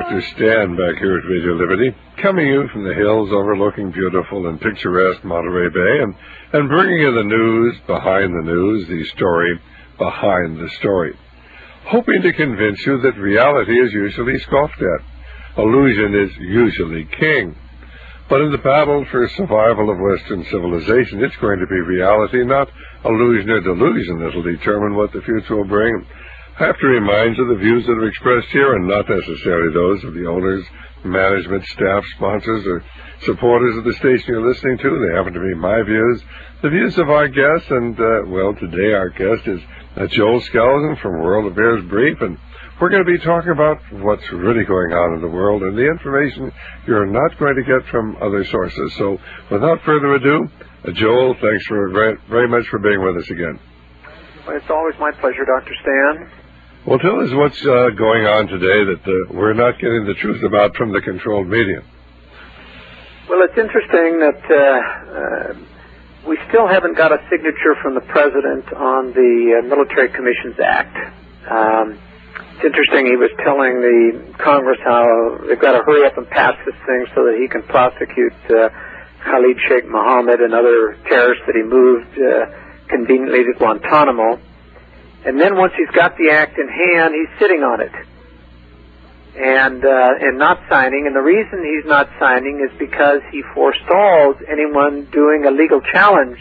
Dr. Stan back here at Radio Liberty, coming in from the hills overlooking beautiful and picturesque Monterey Bay and bringing you the news, the story behind the story. Hoping to convince you that reality is usually scoffed at. Illusion is usually king. But in the battle for survival of Western civilization, it's going to be reality, not illusion or delusion, that will determine what the future will bring. I have to remind you the views that are expressed here are not necessarily those of the owners, management, staff, sponsors, or supporters of the station you're listening to. They happen to be my views, the views of our guests, and, today our guest is Joel Skeleton from World Affairs Brief, and we're going to be talking about what's really going on in the world and the information you're not going to get from other sources. So, without further ado, Joel, thanks very much for being with us again. Well, it's always my pleasure, Dr. Stan. Well, tell us what's going on today that we're not getting the truth about from the controlled media. Well, it's interesting that we still haven't got a signature from the President on the Military Commissions Act. It's interesting, he was telling the Congress how they've got to hurry up and pass this thing so that he can prosecute Khalid Sheikh Mohammed and other terrorists that he moved conveniently to Guantanamo. And then once he's got the act in hand, he's sitting on it and not signing. And the reason he's not signing is because he forestalls anyone doing a legal challenge.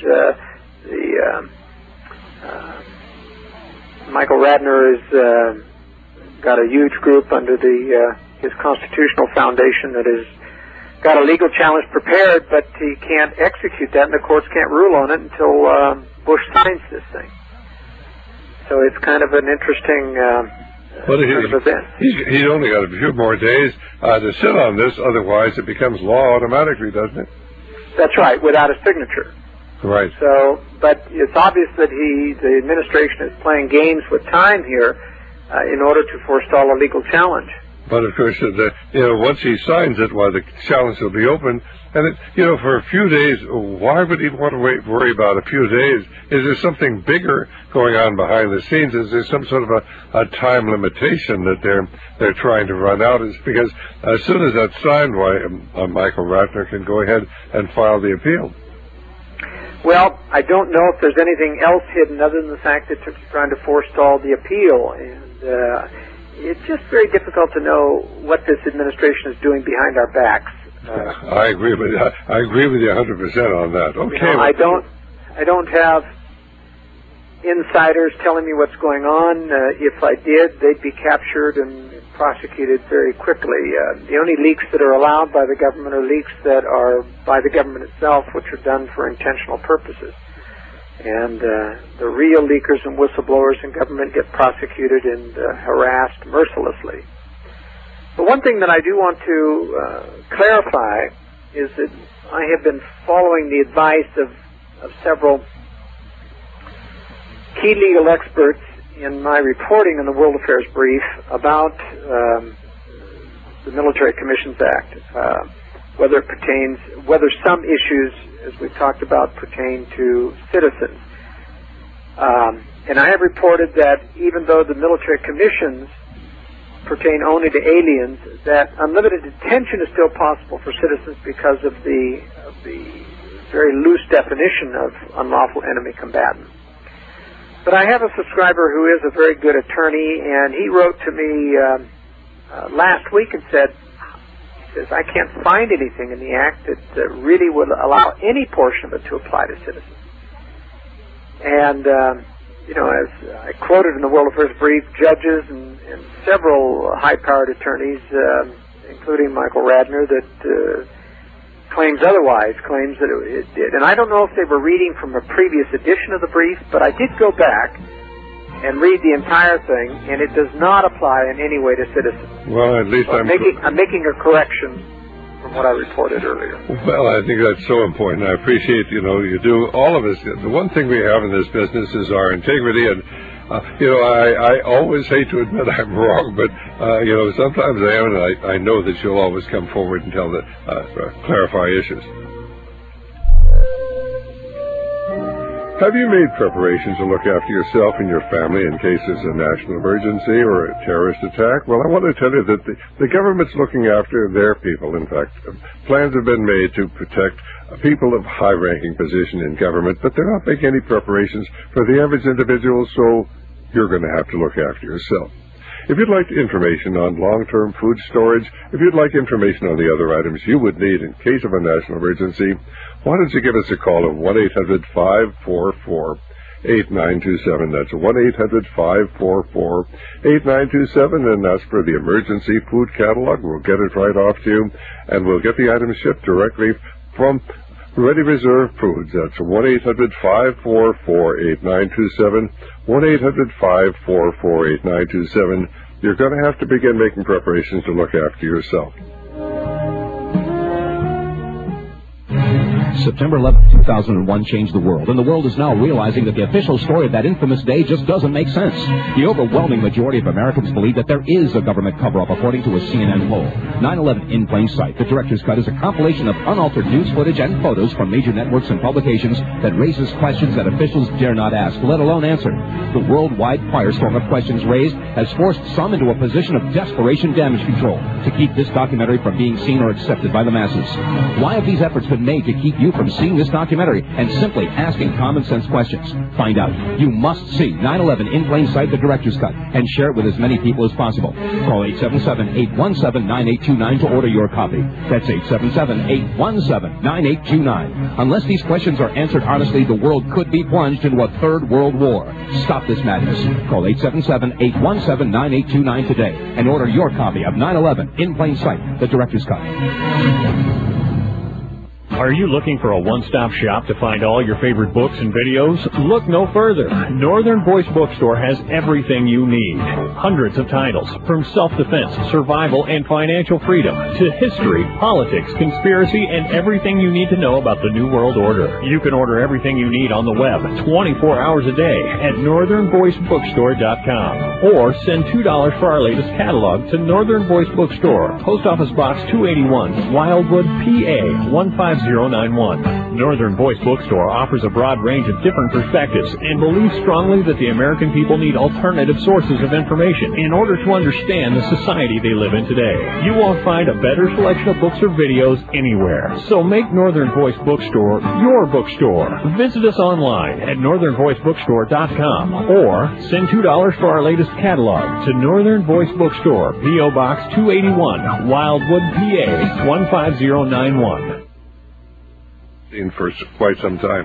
Michael Radner has got a huge group under his Constitutional Foundation that has got a legal challenge prepared, but he can't execute that, and the courts can't rule on it until Bush signs this thing. So it's kind of an interesting event. He's only got a few more days to sit on this, otherwise it becomes law automatically, doesn't it? That's right, without a signature. Right. So, but it's obvious that the administration is playing games with time here in order to forestall a legal challenge. But of course, once he signs it, the challenge will be open. And for a few days, why would he want to worry about a few days? Is there something bigger going on behind the scenes? Is there some sort of a time limitation that they're trying to run out? Is because as soon as that's signed, Michael Ratner can go ahead and file the appeal. Well, I don't know if there's anything else hidden other than the fact that they're trying to forestall the appeal, and it's just very difficult to know what this administration is doing behind our backs. I agree with you. I agree with you 100% on that. Okay. I don't have insiders telling me what's going on. If I did, they'd be captured and prosecuted very quickly. The only leaks that are allowed by the government are leaks that are by the government itself, which are done for intentional purposes. And the real leakers and whistleblowers in government get prosecuted and harassed mercilessly. But one thing that I do want to clarify is that I have been following the advice of several key legal experts in my reporting in the World Affairs Brief about the Military Commissions Act, whether some issues, as we've talked about, pertain to citizens. And I have reported that even though the military commissions pertain only to aliens, that unlimited detention is still possible for citizens because of the very loose definition of unlawful enemy combatant. But I have a subscriber who is a very good attorney, and he wrote to me last week and says, I can't find anything in the Act that really would allow any portion of it to apply to citizens. And, as I quoted in the World Affairs Brief, judges and several high-powered attorneys, including Michael Radner, that claims that it did. And I don't know if they were reading from a previous edition of the brief, but I did go back and read the entire thing, and it does not apply in any way to citizens. Well, at least I'm making a correction from what I reported earlier. Well, I think that's so important. I appreciate, you do, all of us. The one thing we have in this business is our integrity, and, I always hate to admit I'm wrong, but, sometimes I am, and I know that you'll always come forward and clarify issues. Have you made preparations to look after yourself and your family in case there's a national emergency or a terrorist attack? Well, I want to tell you that the government's looking after their people. In fact, plans have been made to protect people of high-ranking position in government, but they're not making any preparations for the average individual, so you're going to have to look after yourself. If you'd like information on long-term food storage, if you'd like information on the other items you would need in case of a national emergency, why don't you give us a call at 1-800-544-8927. That's 1-800-544-8927, and that's for the emergency food catalog. We'll get it right off to you, and we'll get the items shipped directly from Ready Reserve Foods. That's 1-800-544-8927, 1-800-544-8927. You're going to have to begin making preparations to look after yourself. September 11, 2001 changed the world, and the world is now realizing that the official story of that infamous day just doesn't make sense. The overwhelming majority of Americans believe that there is a government cover-up, according to a CNN poll. 9/11 in Plain Sight, the director's cut, is a compilation of unaltered news footage and photos from major networks and publications that raises questions that officials dare not ask, let alone answer. The worldwide firestorm of questions raised has forced some into a position of desperation damage control to keep this documentary from being seen or accepted by the masses. Why have these efforts been made to keep you from seeing this documentary and simply asking common sense questions? Find out. You must see 9/11 in Plain Sight, the director's cut, and share it with as many people as possible. Call 877-817-9829 to order your copy. That's 877-817-9829. Unless these questions are answered honestly, the world could be plunged into a third world war. Stop this madness. Call 877-817-9829 today and order your copy of 9/11 in Plain Sight, the director's cut. Are you looking for a one-stop shop to find all your favorite books and videos? Look no further. Northern Voice Bookstore has everything you need. Hundreds of titles, from self-defense, survival, and financial freedom, to history, politics, conspiracy, and everything you need to know about the New World Order. You can order everything you need on the web 24 hours a day at northernvoicebookstore.com. Or send $2 for our latest catalog to Northern Voice Bookstore, Post Office Box 281, Wildwood, PA 15091. Northern Voice Bookstore offers a broad range of different perspectives and believes strongly that the American people need alternative sources of information in order to understand the society they live in today. You won't find a better selection of books or videos anywhere. So make Northern Voice Bookstore your bookstore. Visit us online at northernvoicebookstore.com or send $2 for our latest catalog to Northern Voice Bookstore, P.O. Box 281, Wildwood, PA 15091. For quite some time.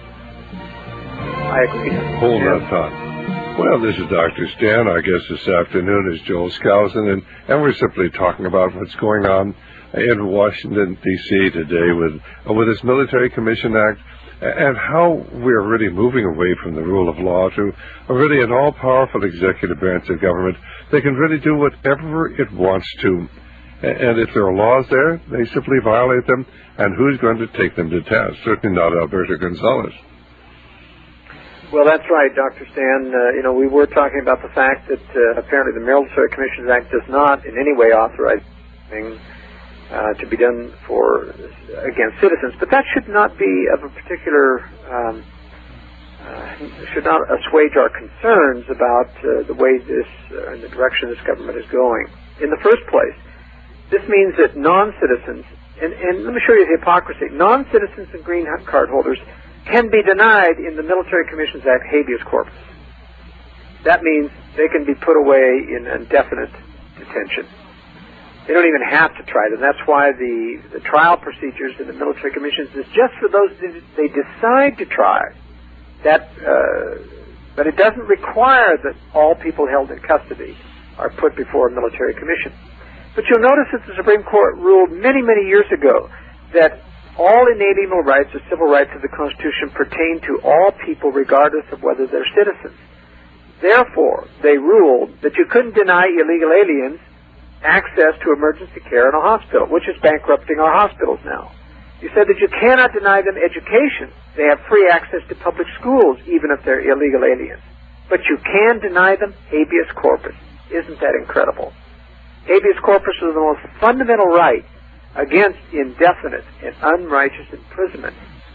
I agree. Whole lot of time. Well, this is Dr. Stan. Our guest this afternoon is Joel Skousen, and we're simply talking about what's going on in Washington, D.C. today with this Military Commission Act and how we're really moving away from the rule of law to really an all-powerful executive branch of government that can really do whatever it wants to. And if there are laws there, they simply violate them. And who's going to take them to task? Certainly not Alberto Gonzales. Well, that's right, Dr. Stan. We were talking about the fact that apparently the Military Commissions Act does not in any way authorize anything to be done against citizens. But that should not be of a particular, should not assuage our concerns about the way and the direction this government is going. In the first place, this means that non-citizens, and let me show you the hypocrisy, non-citizens and green card holders can be denied in the Military Commissions Act habeas corpus. That means they can be put away in indefinite detention. They don't even have to try them. That's why the trial procedures in the military commissions is just for those they decide to try. But it doesn't require that all people held in custody are put before a military commission. But you'll notice that the Supreme Court ruled many, many years ago that all inalienable rights or civil rights of the Constitution pertain to all people regardless of whether they're citizens. Therefore, they ruled that you couldn't deny illegal aliens access to emergency care in a hospital, which is bankrupting our hospitals now. You said that you cannot deny them education. They have free access to public schools, even if they're illegal aliens. But you can deny them habeas corpus. Isn't that incredible? Habeas corpus is the most fundamental right against indefinite and unrighteous imprisonment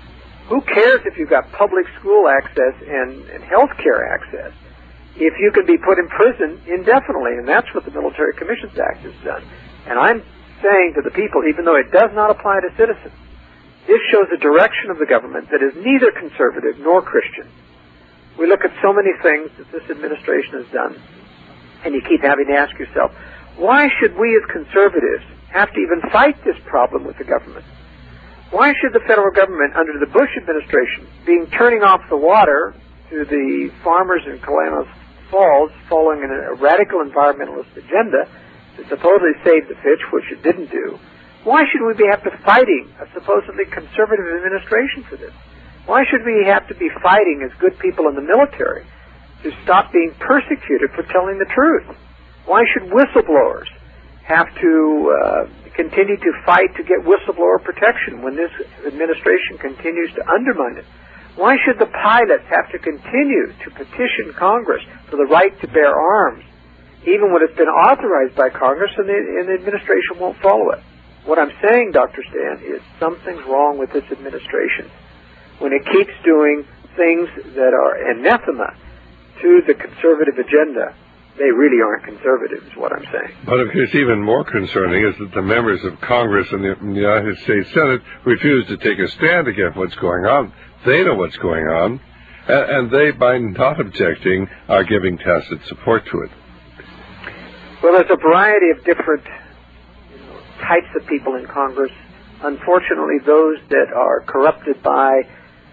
Who cares if you've got public school access and health care access if you can be put in prison indefinitely? And that's what the Military Commissions Act has done. And I'm saying to the people, even though it does not apply to citizens, this shows a direction of the government that is neither conservative nor Christian. We look at so many things that this administration has done, and you keep having to ask yourself, why should we as conservatives have to even fight this problem with the government? Why should the federal government, under the Bush administration, turning off the water to the farmers in Klamath Falls, following a radical environmentalist agenda to supposedly save the fish, which it didn't do, why should we have to fighting a supposedly conservative administration for this? Why should we have to be fighting as good people in the military to stop being persecuted for telling the truth? Why should whistleblowers have to continue to fight to get whistleblower protection when this administration continues to undermine it? Why should the pilots have to continue to petition Congress for the right to bear arms, even when it's been authorized by Congress and the administration won't follow it? What I'm saying, Dr. Stan, is something's wrong with this administration when it keeps doing things that are anathema to the conservative agenda. They really aren't conservative, is what I'm saying. But of course, even more concerning is that the members of Congress and the United States Senate refuse to take a stand against what's going on. They know what's going on, and they, by not objecting, are giving tacit support to it. Well, there's a variety of different types of people in Congress. Unfortunately, those that are corrupted by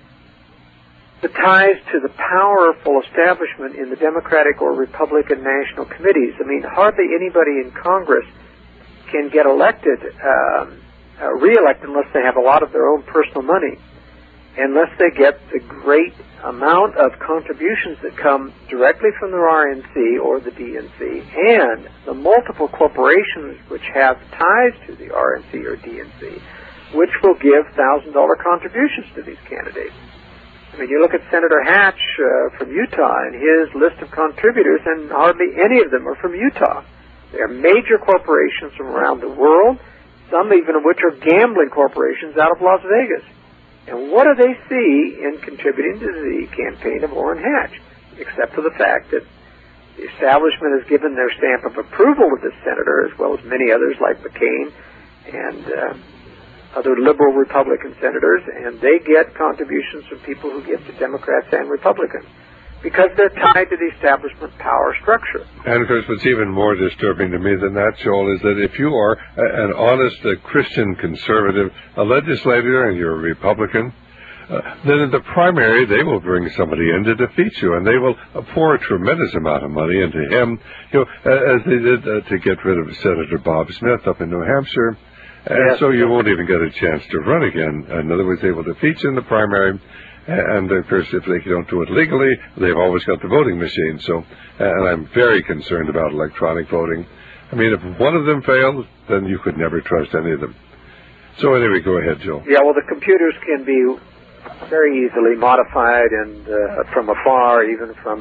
the ties to the powerful establishment in the Democratic or Republican national committees. I mean, hardly anybody in Congress can get elected, re-elected, unless they have a lot of their own personal money, unless they get the great amount of contributions that come directly from the RNC or the DNC, and the multiple corporations which have ties to the RNC or DNC, which will give $1,000 contributions to these candidates. I mean, you look at Senator Hatch from Utah and his list of contributors, and hardly any of them are from Utah. They are major corporations from around the world, some even of which are gambling corporations out of Las Vegas. And what do they see in contributing to the campaign of Orrin Hatch, except for the fact that the establishment has given their stamp of approval to this senator, as well as many others like McCain and other liberal Republican senators, and they get contributions from people who give to Democrats and Republicans because they're tied to the establishment power structure. And of course, what's even more disturbing to me than that, Joel, is that if you are an honest Christian conservative, a legislator, and you're a Republican, then in the primary they will bring somebody in to defeat you, and they will pour a tremendous amount of money into him, as they did to get rid of Senator Bob Smith up in New Hampshire. And yes. So you won't even get a chance to run again. In other words, they will defeat you in the primary. And, of course, if they don't do it legally, they've always got the voting machine. So, and I'm very concerned about electronic voting. I mean, if one of them fails, then you could never trust any of them. So anyway, go ahead, Joe. Yeah, well, the computers can be very easily modified and from afar, even from,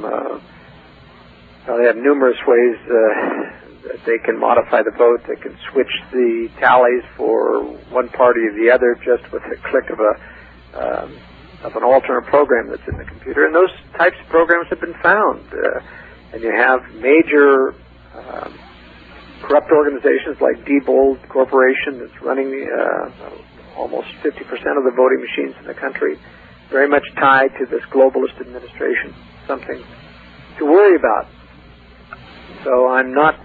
they have numerous ways that they can modify the vote. They can switch the tallies for one party or the other just with a click of an alternate program that's in the computer, and those types of programs have been found. And you have major corrupt organizations like Diebold Corporation that's running almost 50% of the voting machines in the country, very much tied to this globalist administration, something to worry about. So I'm not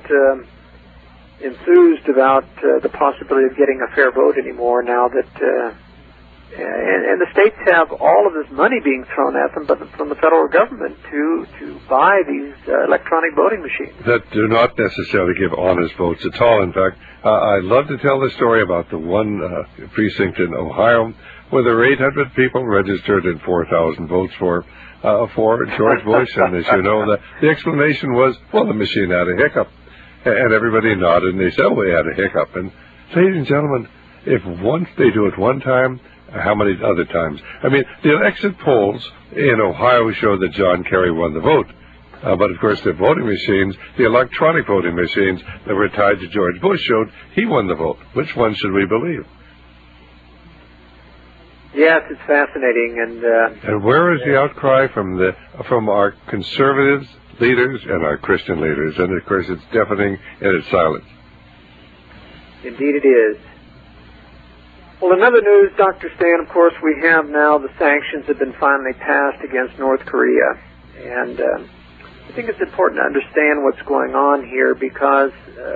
enthused about the possibility of getting a fair vote anymore now that and the states have all of this money being thrown at them from the federal government to buy these electronic voting machines. That do not necessarily give honest votes at all. In fact, I'd love to tell the story about the one precinct in Ohio where there were 800 people registered and 4,000 votes for George Bush. And as you know, the explanation was, well, the machine had a hiccup. And everybody nodded, and they said, oh, we had a hiccup. And ladies and gentlemen, if once they do it one time, how many other times? I mean, the exit polls in Ohio show that John Kerry won the vote. But, of course, the voting machines, the electronic voting machines that were tied to George Bush showed he won the vote. Which one should we believe? Yes, it's fascinating, And where is the outcry from our conservatives leaders and our Christian leaders? And of course, it's deafening in its silence. Indeed, it is. Well, in other news, Dr. Stan, of course, we have now the sanctions have been finally passed against North Korea, and I think it's important to understand what's going on here because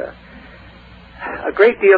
a great deal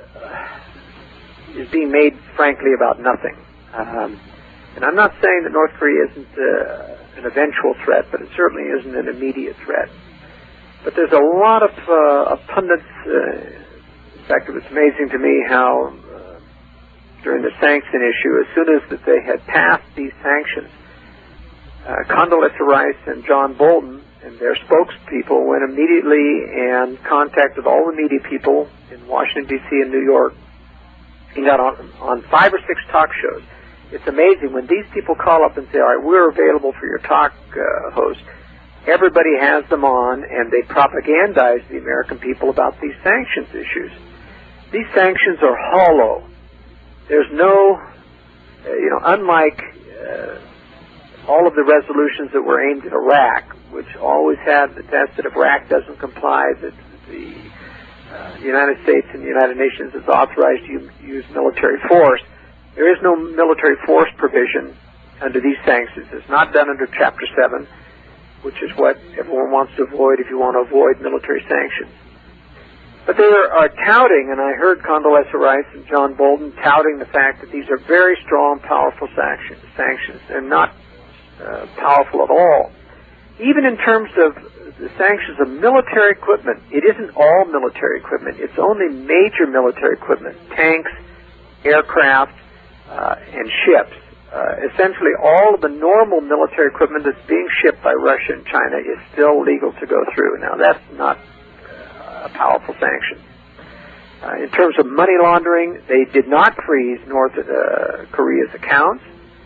is being made, frankly, about nothing. And I'm not saying that North Korea isn't an eventual threat, but it certainly isn't an immediate threat. But there's a lot of pundits. In fact, it was amazing to me how during the sanction issue, as soon as that they had passed these sanctions, Condoleezza Rice and John Bolton and their spokespeople went immediately and contacted all the media people in Washington, D.C. and New York. He got on 5 or 6 talk shows. It's amazing when these people call up and say, all right, we're available for your talk host. Everybody has them on, and they propagandize the American people about these sanctions issues. These sanctions are hollow. There's no, unlike all of the resolutions that were aimed at Iraq, which always had the test that if Iraq doesn't comply, that the United States and the United Nations is authorized to use military force. There is no military force provision under these sanctions. It's not done under Chapter 7, which is what everyone wants to avoid if you want to avoid military sanctions. But they are touting, and I heard Condoleezza Rice and John Bolton touting the fact that these are very strong, powerful sanctions. They're not powerful at all. Even in terms of the sanctions of military equipment, it isn't all military equipment. It's only major military equipment, tanks, aircraft, and ships. Essentially, all of the normal military equipment that's being shipped by Russia and China is still legal to go through. Now, that's not a powerful sanction. In terms of money laundering, they did not freeze North Korea's accounts.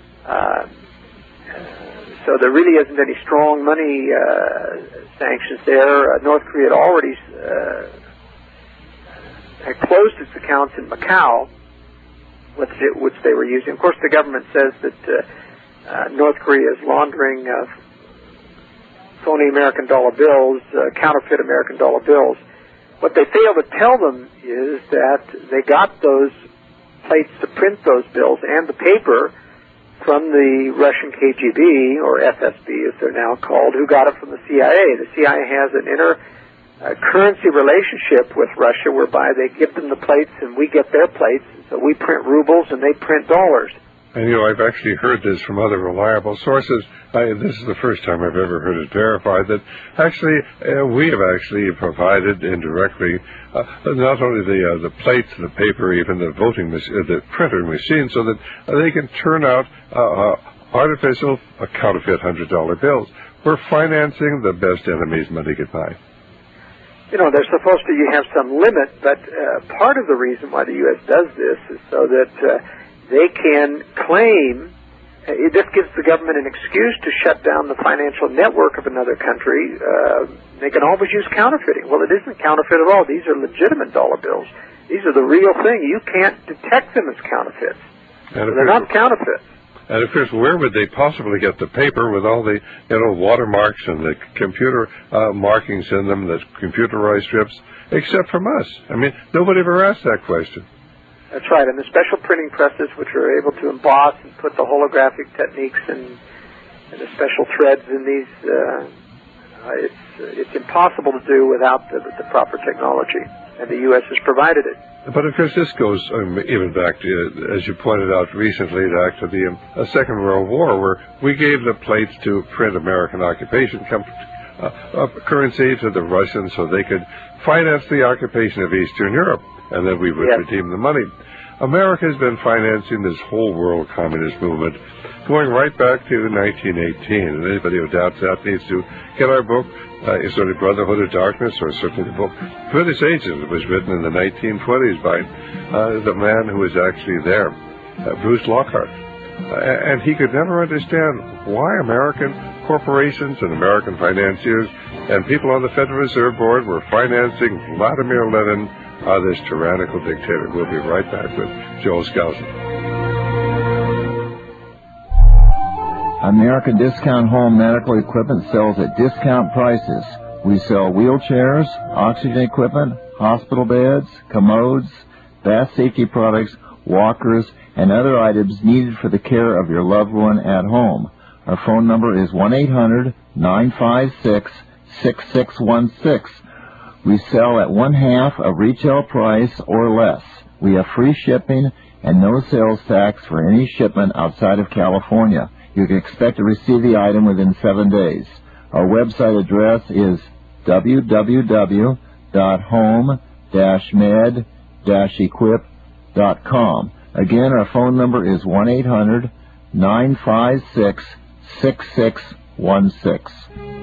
So there really isn't any strong money sanctions there. North Korea had already had closed its accounts in Macau, which they were using. Of course, the government says that North Korea is laundering phony American dollar bills, counterfeit American dollar bills. What they fail to tell them is that they got those plates to print those bills and the paper from the Russian KGB, or FSB as they're now called, who got it from the CIA. The CIA has an inter-currency relationship with Russia whereby they give them the plates and we get their plates. So we print rubles and they print dollars. And, I've actually heard this from other reliable sources. This is the first time I've ever heard it verified that actually we have actually provided indirectly not only the plates, the paper, even the the printer machine, so that they can turn out artificial, counterfeit $100 bills. We're financing the best enemy's money could buy. They're supposed to have some limit, but part of the reason why the U.S. does this is so that they can claim, this gives the government an excuse to shut down the financial network of another country. They can always use counterfeiting. Well, it isn't counterfeit at all. These are legitimate dollar bills. These are the real thing. You can't detect them as counterfeits. They're not counterfeits. And of course, where would they possibly get the paper with all the, watermarks and the computer markings in them, the computerized strips, except from us? I mean, nobody ever asked that question. That's right, and the special printing presses, which are able to emboss and put the holographic techniques and the special threads in these, it's impossible to do without the proper technology, and the U.S. has provided it. But of course, this goes even back to, as you pointed out recently, back to the Second World War, where we gave the plates to print American occupation currency to the Russians so they could finance the occupation of Eastern Europe, and then we would redeem the money. America has been financing this whole world communist movement going right back to 1918, and anybody who doubts that needs to get our book, Is There a Brotherhood of Darkness, or certainly the book British Agent. It was written in the 1920s by the man who was actually there, Bruce Lockhart. And he could never understand why American corporations and American financiers and people on the Federal Reserve Board were financing Vladimir Lenin, this tyrannical dictator. We'll be right back with Joel Skousen. American Discount Home Medical Equipment sells at discount prices. We sell wheelchairs, oxygen equipment, hospital beds, commodes, bath safety products, walkers, and other items needed for the care of your loved one at home. Our phone number is 1-800-956-6616. We sell at 1/2 of retail price or less. We have free shipping and no sales tax for any shipment outside of California. You can expect to receive the item within 7 days. Our website address is www.home-med-equip.com. Again, our phone number is 1-800-956-6616.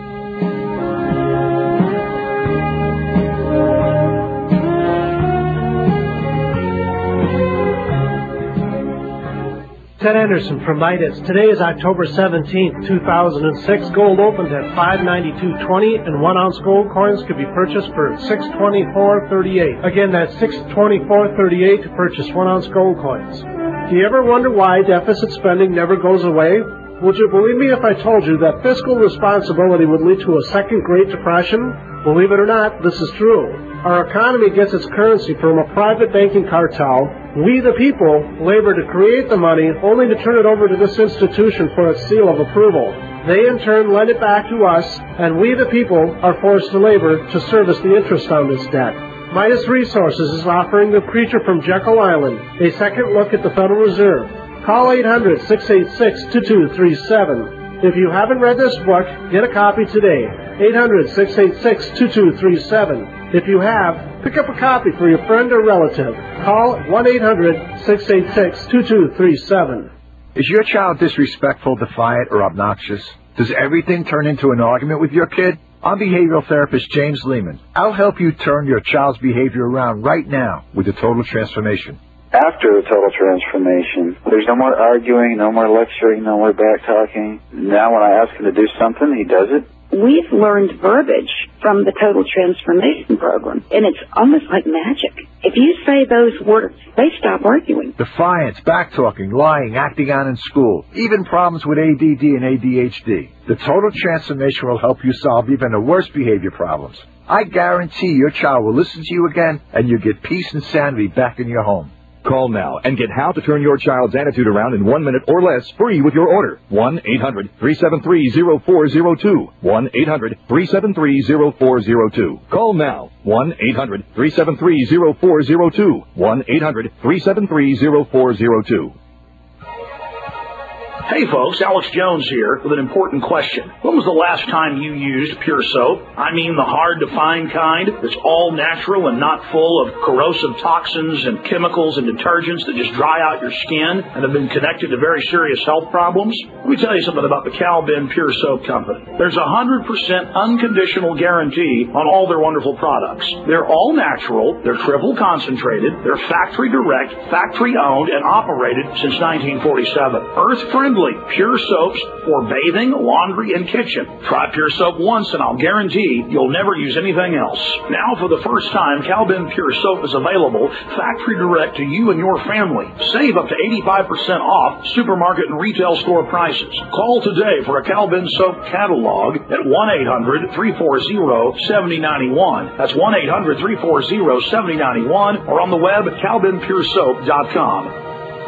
Ted Anderson from Midas. Today is October 17th, 2006. Gold opened at $592.20, and 1 ounce gold coins could be purchased for $624.38. Again, that's $624.38 to purchase 1 ounce gold coins. Do you ever wonder why deficit spending never goes away? Would you believe me if I told you that fiscal responsibility would lead to a second Great Depression? Believe it or not, this is true. Our economy gets its currency from a private banking cartel. We, the people, labor to create the money only to turn it over to this institution for its seal of approval. They, in turn, lend it back to us, and we, the people, are forced to labor to service the interest on this debt. Midas Resources is offering The Creature from Jekyll Island, a second look at the Federal Reserve. Call 800-686-2237. If you haven't read this book, get a copy today. 800-686-2237. If you have, pick up a copy for your friend or relative. Call 1-800-686-2237. Is your child disrespectful, defiant, or obnoxious? Does everything turn into an argument with your kid? I'm behavioral therapist James Lehman. I'll help you turn your child's behavior around right now with a total transformation. After the total transformation, there's no more arguing, no more lecturing, no more back talking. Now when I ask him to do something, he does it. We've learned verbiage from the Total Transformation Program, and it's almost like magic. If you say those words, they stop arguing. Defiance, back-talking, lying, acting out in school, even problems with ADD and ADHD. The Total Transformation will help you solve even the worst behavior problems. I guarantee your child will listen to you again, and you'll get peace and sanity back in your home. Call now and get how to turn your child's attitude around in 1 minute or less free with your order. 1-800-373-0402. 1-800-373-0402. Call now. 1-800-373-0402. 1-800-373-0402. Hey folks, Alex Jones here with an important question. When was the last time you used Pure Soap? I mean the hard-to-find kind that's all natural and not full of corrosive toxins and chemicals and detergents that just dry out your skin and have been connected to very serious health problems? Let me tell you something about the Cal-Ben Pure Soap Company. There's a 100% unconditional guarantee on all their wonderful products. They're all natural, they're triple concentrated, they're factory direct, factory owned, and operated since 1947. Earth-friendly. Pure soaps for bathing, laundry, and kitchen. Try Pure Soap once and I'll guarantee you'll never use anything else. Now for the first time, Cal-Ben Pure Soap is available factory direct to you and your family. Save up to 85% off supermarket and retail store prices. Call today for a Cal-Ben Soap catalog at 1-800-340-7091. That's 1-800-340-7091 or on the web at calbenpuresoap.com.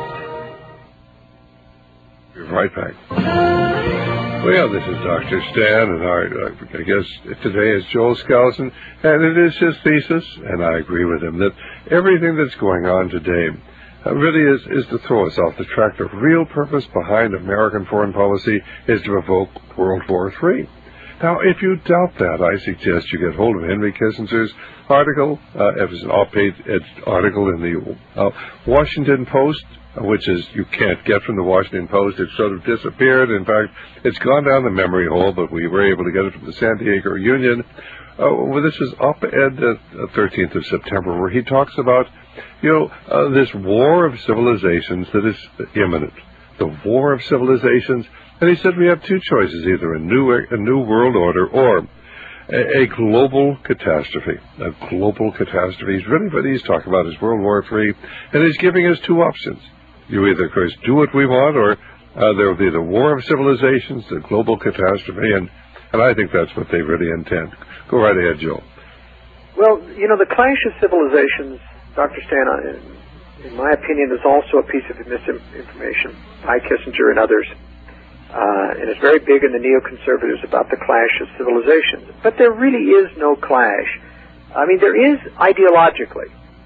Right back. Well, this is Dr. Stan, and I guess today is Joel Skousen, and it is his thesis, and I agree with him, that everything that's going on today really is to throw us off the track. The real purpose behind American foreign policy is to provoke World War III. Now, if you doubt that, I suggest you get hold of Henry Kissinger's article. It was an op-ed article in the Washington Post, which is you can't get from the Washington Post. It sort of disappeared. In fact, it's gone down the memory hole, but we were able to get it from the San Diego Union. Well, this is op-ed 13th of September, where he talks about, this war of civilizations that is imminent. The war of civilizations. And he said we have two choices, either a new world order or a global catastrophe. A global catastrophe. Really what he's talking about is World War III, and he's giving us two options. You either, of course, do what we want, or There will be the war of civilizations, the global catastrophe, and I think that's what they really intend. Go right ahead, Joe. Well, the clash of civilizations, Dr. Stan, in my opinion, is also a piece of misinformation by Kissinger and others. And it's very big in the neoconservatives about the clash of civilizations. But there really is no clash. I mean, there is ideologically.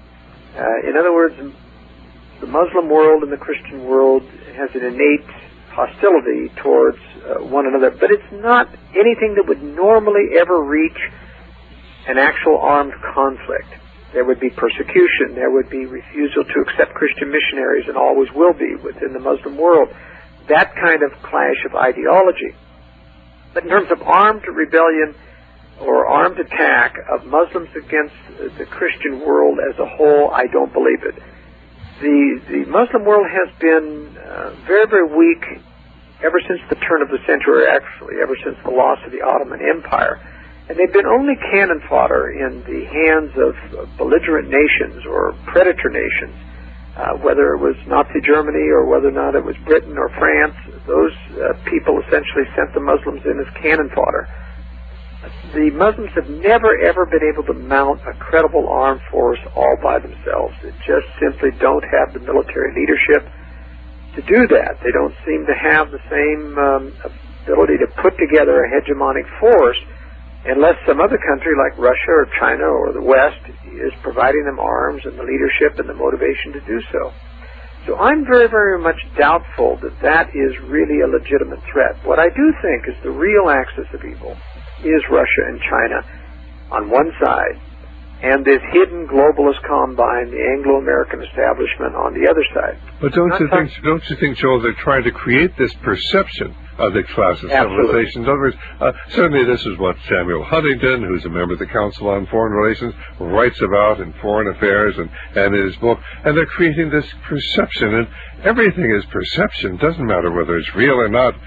In other words, the Muslim world and the Christian world has an innate hostility towards one another, but it's not anything that would normally ever reach an actual armed conflict. There would be persecution. There would be refusal to accept Christian missionaries, and always will be within the Muslim world. That kind of clash of ideology. But in terms of armed rebellion or armed attack of Muslims against the Christian world as a whole, I don't believe it. The Muslim world has been very, very weak ever since the turn of the century, actually, ever since the loss of the Ottoman Empire. And they've been only cannon fodder in the hands of belligerent nations or predator nations, whether it was Nazi Germany or whether or not it was Britain or France. Those people essentially sent the Muslims in as cannon fodder. The Muslims have never, ever been able to mount a credible armed force all by themselves. They just simply don't have the military leadership to do that. They don't seem to have the same ability to put together a hegemonic force unless some other country like Russia or China or the West is providing them arms and the leadership and the motivation to do so. So I'm very, very much doubtful that that is really a legitimate threat. What I do think is the real axis of evil is Russia and China on one side, and this hidden globalist combine, the Anglo-American establishment, on the other side. But don't you think, Joel, they're trying to create this perception of the class of civilization? In other words, certainly this is what Samuel Huntington, who's a member of the Council on Foreign Relations, writes about in Foreign Affairs and in his book. And they're creating this perception, and everything is perception. It doesn't matter whether it's real or not.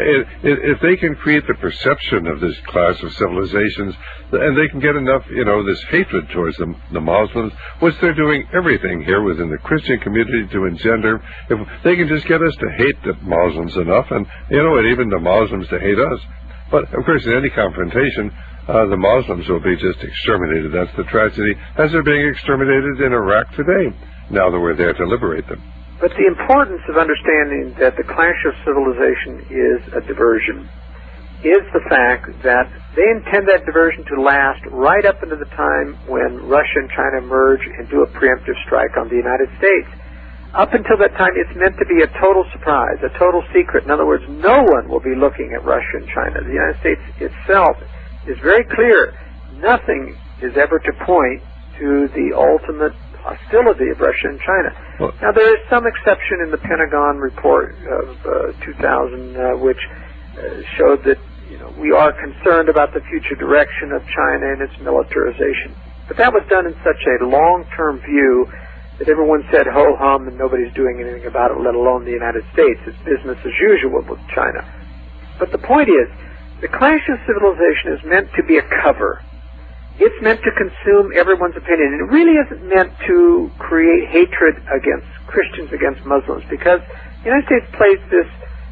If they can create the perception of this class of civilizations, and they can get enough, this hatred towards the Muslims, which they're doing everything here within the Christian community to engender, if they can just get us to hate the Muslims enough, and even the Muslims to hate us. But of course, in any confrontation, the Muslims will be just exterminated. That's the tragedy, as they're being exterminated in Iraq today, now that we're there to liberate them. But the importance of understanding that the clash of civilization is a diversion is the fact that they intend that diversion to last right up into the time when Russia and China merge and do a preemptive strike on the United States. Up until that time, it's meant to be a total surprise, a total secret. In other words, no one will be looking at Russia and China. The United States itself is very clear. Nothing is ever to point to the ultimate hostility of Russia and China. Well, now, there is some exception in the Pentagon report of 2000, which showed that we are concerned about the future direction of China and its militarization. But that was done in such a long-term view that everyone said ho-hum and nobody's doing anything about it, let alone the United States. It's business as usual with China. But the point is, the clash of civilization is meant to be a cover. It's meant to consume everyone's opinion. It really isn't meant to create hatred against Christians, against Muslims, because the United States plays this,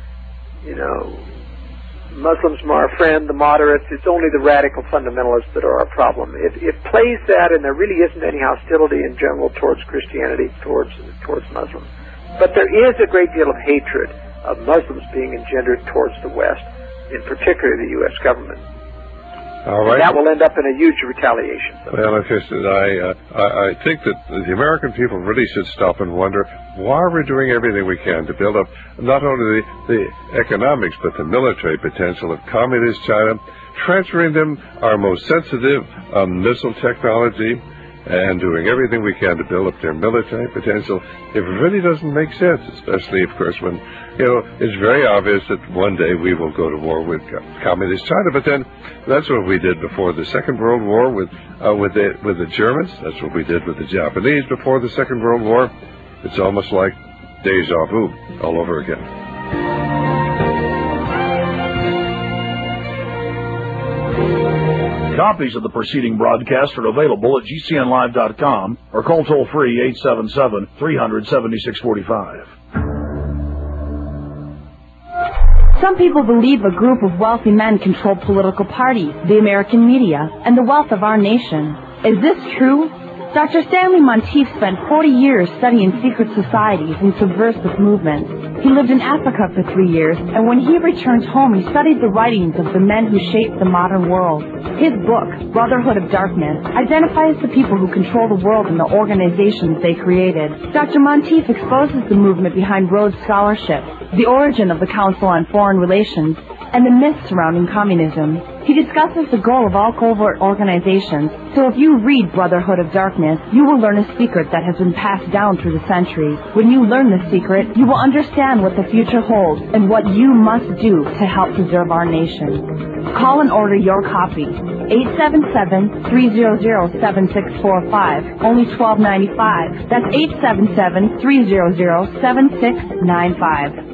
Muslims are our friend, the moderates, it's only the radical fundamentalists that are our problem. It plays that, and there really isn't any hostility in general towards Christianity, towards Muslims. But there is a great deal of hatred of Muslims being engendered towards the West, in particular the U.S. government. All right. And that will end up in a huge retaliation. Well, I think that the American people really should stop and wonder why we're doing everything we can to build up not only the economics but the military potential of communist China, transferring them our most sensitive missile technology, and doing everything we can to build up their military potential. It really doesn't make sense, especially, of course, when, it's very obvious that one day we will go to war with communist China. But then that's what we did before the Second World War with the Germans. That's what we did with the Japanese before the Second World War. It's almost like deja vu all over again. Copies of the preceding broadcast are available at GCNlive.com or call toll-free 877-300-7645. Some people believe a group of wealthy men control political parties, the American media, and the wealth of our nation. Is this true? Dr. Stanley Monteith spent 40 years studying secret societies and subversive movements. He lived in Africa for 3 years, and when he returned home, he studied the writings of the men who shaped the modern world. His book, Brotherhood of Darkness, identifies the people who control the world and the organizations they created. Dr. Monteith exposes the movement behind Rhodes Scholarship, the origin of the Council on Foreign Relations, and the myths surrounding communism. He discusses the goal of all covert organizations, so if you read Brotherhood of Darkness, you will learn a secret that has been passed down through the centuries. When you learn this secret, you will understand what the future holds and what you must do to help preserve our nation. Call and order your copy. 877-300-7645, only $12.95. That's 877-300-7695.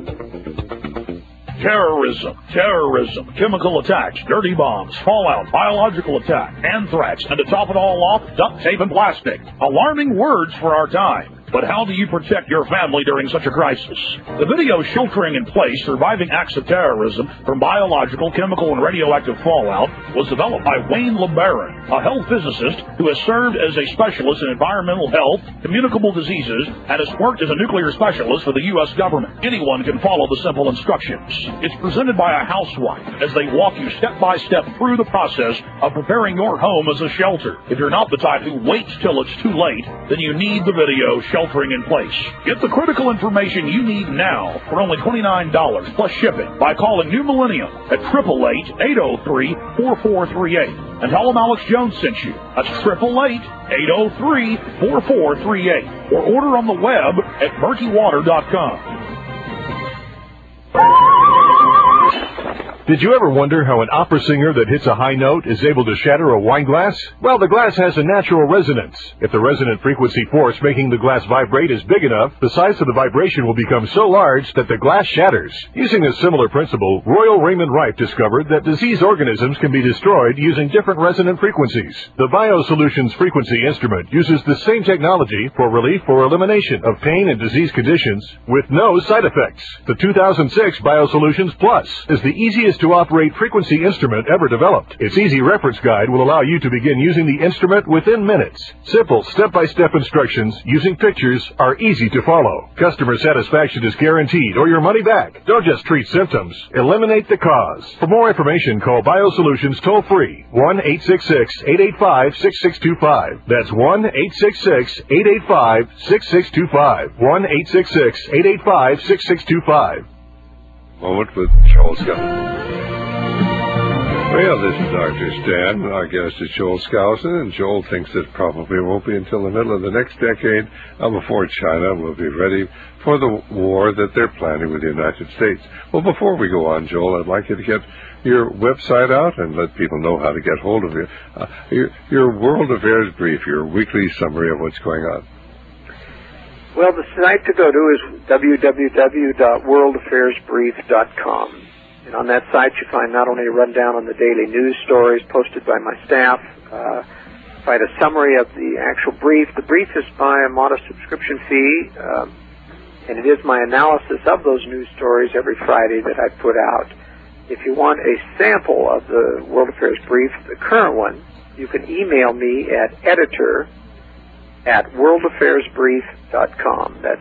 Terrorism, chemical attacks, dirty bombs, fallout, biological attack, anthrax, and to top it all off, duct tape and plastic. Alarming words for our time. But how do you protect your family during such a crisis? The video Sheltering in Place, Surviving Acts of Terrorism from Biological, Chemical, and Radioactive Fallout was developed by Wayne LeBaron, a health physicist who has served as a specialist in environmental health, communicable diseases, and has worked as a nuclear specialist for the U.S. government. Anyone can follow the simple instructions. It's presented by a housewife as they walk you step by step through the process of preparing your home as a shelter. If you're not the type who waits till it's too late, then you need the video Sheltering in Place. Get the critical information you need now for only $29 plus shipping by calling New Millennium at 888-803-4438 and tell them Alex Jones sent you. That's 888-803-4438 or order on the web at murkywater.com. Did you ever wonder how an opera singer that hits a high note is able to shatter a wine glass? Well, the glass has a natural resonance. If the resonant frequency force making the glass vibrate is big enough, the size of the vibration will become so large that the glass shatters. Using a similar principle, Royal Raymond Rife discovered that diseased organisms can be destroyed using different resonant frequencies. The BioSolutions frequency instrument uses the same technology for relief or elimination of pain and disease conditions with no side effects. The 2006 BioSolutions Plus is the easiest to operate frequency instrument ever developed. Its easy reference guide will allow you to begin using the instrument within minutes. Simple step-by-step instructions using pictures are easy to follow. Customer satisfaction is guaranteed or your money back. Don't just treat symptoms. Eliminate the cause. For more information, call BioSolutions toll-free 1-866-885-6625. That's 1-866-885-6625. 1-866-885-6625. Moment with Joel Skousen. Well, this is Dr. Stan. Our guest is Joel Skousen, and Joel thinks it probably won't be until the middle of the next decade before China will be ready for the war that they're planning with the United States. Well, before we go on, Joel, I'd like you to get your website out and let people know how to get hold of you. Your World Affairs Brief, your weekly summary of what's going on. Well, the site to go to is www.worldaffairsbrief.com. And on that site you find not only a rundown on the daily news stories posted by my staff, find a summary of the actual brief. The brief is by a modest subscription fee, and it is my analysis of those news stories every Friday that I put out. If you want a sample of the World Affairs Brief, the current one, you can email me at editor@worldaffairsbrief.com. That's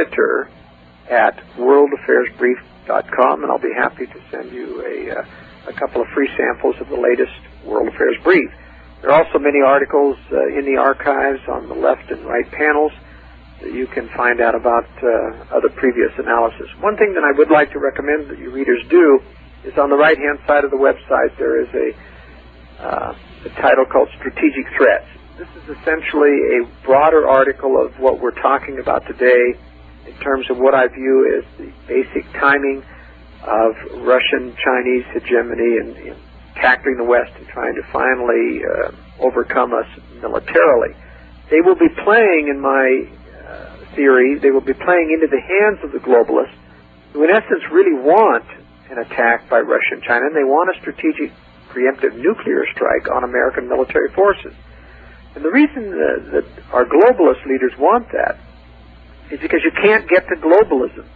editor@worldaffairsbrief.com, and I'll be happy to send you a couple of free samples of the latest World Affairs Brief. There are also many articles in the archives on the left and right panels that you can find out about other previous analysis. One thing that I would like to recommend that you readers do is on the right-hand side of the website there is a title called Strategic Threats. This is essentially a broader article of what we're talking about today in terms of what I view as the basic timing of Russian-Chinese hegemony in tackling the West and trying to finally overcome us militarily. They will be playing, in my theory, they will be playing into the hands of the globalists who in essence really want an attack by Russia and China, and they want a strategic preemptive nuclear strike on American military forces. And the reason that our globalist leaders want that is because you can't get to globalism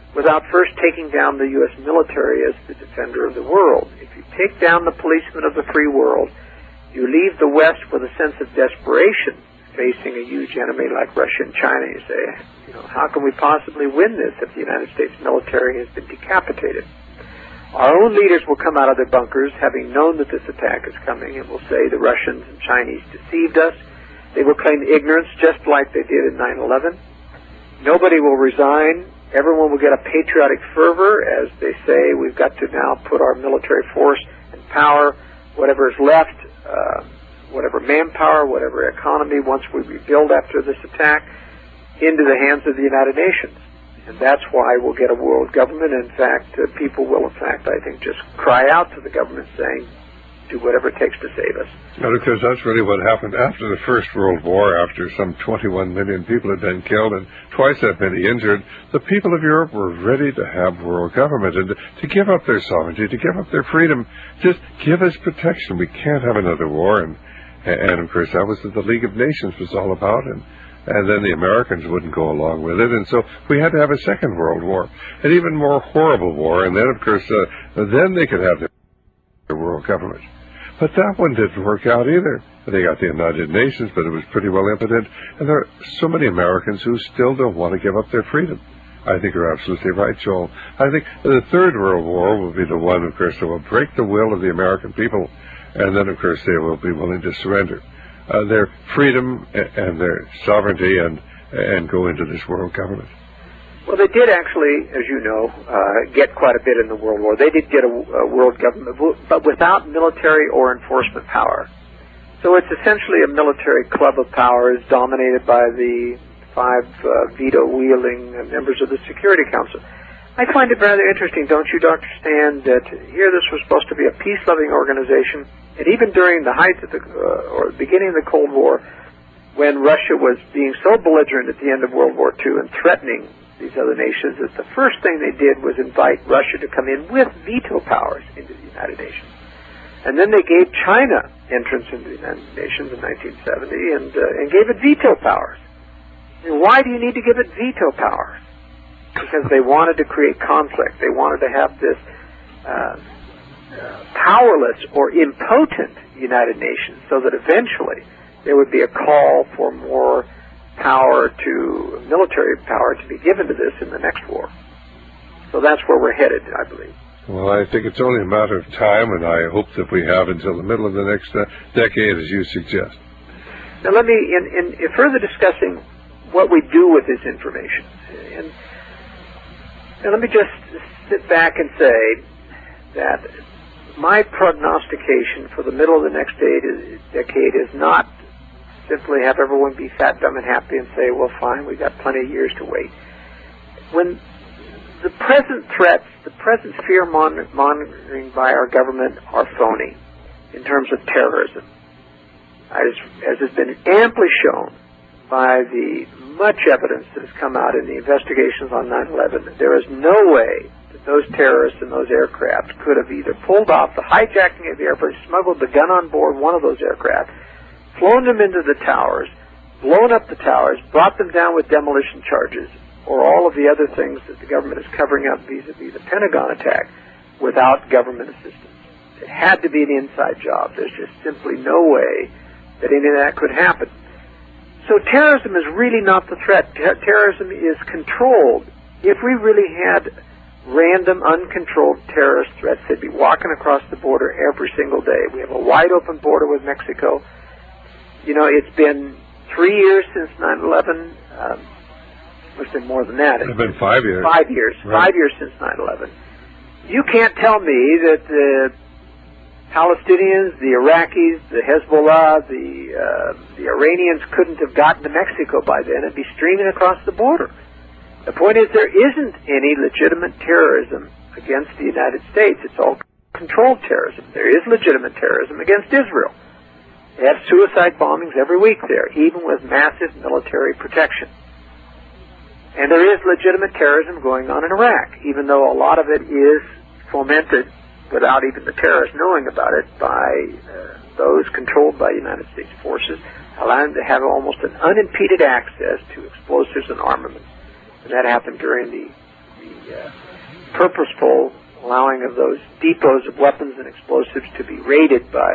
without first taking down the U.S. military as the defender of the world. If you take down the policemen of the free world, you leave the West with a sense of desperation facing a huge enemy like Russia and China. You say, how can we possibly win this if the United States military has been decapitated? Our own leaders will come out of their bunkers having known that this attack is coming and will say the Russians and Chinese deceived us. They will claim ignorance just like they did in 9/11. Nobody will resign. Everyone will get a patriotic fervor as they say we've got to now put our military force and power, whatever is left, whatever manpower, whatever economy, once we rebuild after this attack, into the hands of the United Nations. And that's why we'll get a world government. In fact, people will, I think, just cry out to the government saying, do whatever it takes to save us. Well, because that's really what happened after the First World War, after some 21 million people had been killed and twice that many injured. The people of Europe were ready to have world government and to give up their sovereignty, to give up their freedom. Just give us protection. We can't have another war. And of course, that was what the League of Nations was all about. And then the Americans wouldn't go along with it. And so we had to have a second world war, an even more horrible war. And then, of course, then they could have their world government. But that one didn't work out either. They got the United Nations, but it was pretty well impotent. And there are so many Americans who still don't want to give up their freedom. I think you're absolutely right, Joel. I think the Third World War will be the one, of course, that will break the will of the American people. And then, of course, they will be willing to surrender their freedom and their sovereignty and go into this world government. Well, they did actually, as you know, get quite a bit in the World War. They did get a world government, but without military or enforcement power. So it's essentially a military club of powers dominated by the 5 veto-wielding members of the Security Council. I find it rather interesting, don't you, Dr. Stan, that here this was supposed to be a peace-loving organization, and even during the height of or the beginning of the Cold War, when Russia was being so belligerent at the end of World War II and threatening these other nations, that the first thing they did was invite Russia to come in with veto powers into the United Nations. And then they gave China entrance into the United Nations in 1970 and gave it veto powers. And why do you need to give it veto powers? Because they wanted to create conflict. They wanted to have this powerless or impotent United Nations so that eventually there would be a call for more military power to be given to this in the next war. So that's where we're headed, I believe. Well, I think it's only a matter of time, and I hope that we have until the middle of the next decade, as you suggest. Now let me, in further discussing what we do with this information, and let me just sit back and say that my prognostication for the middle of the next decade is not simply have everyone be fat, dumb, and happy and say, well, fine, we've got plenty of years to wait. When the present threats, the present fear monitoring by our government are phony in terms of terrorism, as has been amply shown by the much evidence that has come out in the investigations on 9/11, there is no way that those terrorists and those aircraft could have either pulled off the hijacking of the airplane, smuggled the gun on board one of those aircraft, flown them into the towers, blown up the towers, brought them down with demolition charges, or all of the other things that the government is covering up vis-a-vis the Pentagon attack without government assistance. It had to be an inside job. There's just simply no way that any of that could happen. So terrorism is really not the threat. Terrorism is controlled. If we really had random, uncontrolled terrorist threats, they'd be walking across the border every single day. We have a wide open border with Mexico. You know, it's been 3 years since 9/11. It's been more than that. It's been 5 years. 5 years. Right. 5 years since 9/11. You can't tell me that the Palestinians, the Iraqis, the Hezbollah, the Iranians couldn't have gotten to Mexico by then and be streaming across the border. The point is there isn't any legitimate terrorism against the United States. It's all controlled terrorism. There is legitimate terrorism against Israel. They have suicide bombings every week there, even with massive military protection. And there is legitimate terrorism going on in Iraq, even though a lot of it is fomented without even the terrorists knowing about it by those controlled by United States forces, allowing them to have almost an unimpeded access to explosives and armaments. And that happened during the the purposeful allowing of those depots of weapons and explosives to be raided by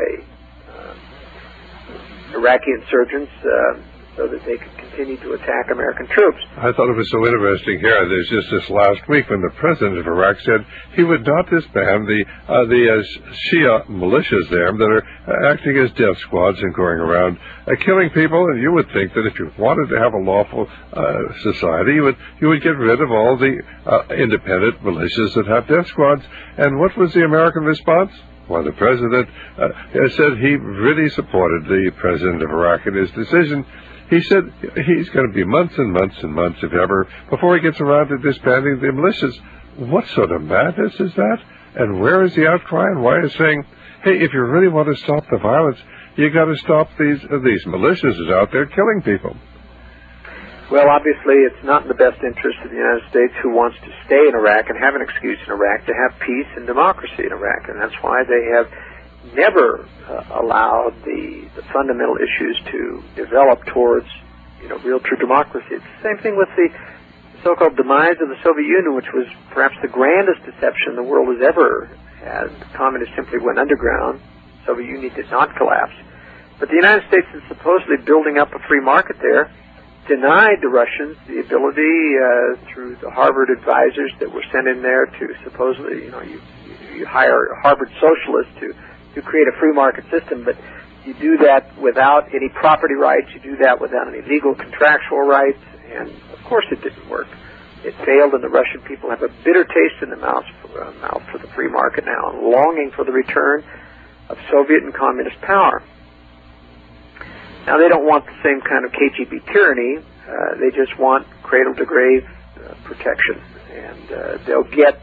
Iraqi insurgents so that they could continue to attack American troops. I thought it was so interesting here. There's just this last week when the president of Iraq said he would not disband the Shia militias there that are acting as death squads and going around killing people. And you would think that if you wanted to have a lawful society, you would get rid of all the independent militias that have death squads. And what was the American response? Well, the president said he really supported the president of Iraq in his decision. He said he's going to be months and months and months, if ever, before he gets around to disbanding the militias. What sort of madness is that? And where is the outcry? And why is saying, hey, if you really want to stop the violence, you got to stop these militias that are out there killing people? Well, obviously, it's not in the best interest of the United States, who wants to stay in Iraq and have an excuse in Iraq to have peace and democracy in Iraq. And that's why they have never allowed the fundamental issues to develop towards, real true democracy. It's the same thing with the so-called demise of the Soviet Union, which was perhaps the grandest deception the world has ever had. The communists simply went underground. The Soviet Union did not collapse. But the United States is supposedly building up a free market there, denied the Russians the ability through the Harvard advisors that were sent in there to supposedly, you hire Harvard socialists to create a free market system, but you do that without any property rights, you do that without any legal contractual rights, and of course it didn't work. It failed, and the Russian people have a bitter taste in the mouth for the free market now, and longing for the return of Soviet and communist power. Now, they don't want the same kind of KGB tyranny. They just want cradle-to-grave protection, and they'll get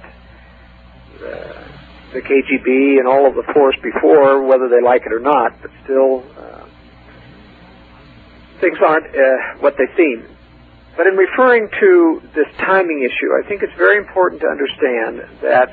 the KGB and all of the force before, whether they like it or not, but still things aren't what they seem. But in referring to this timing issue, I think it's very important to understand that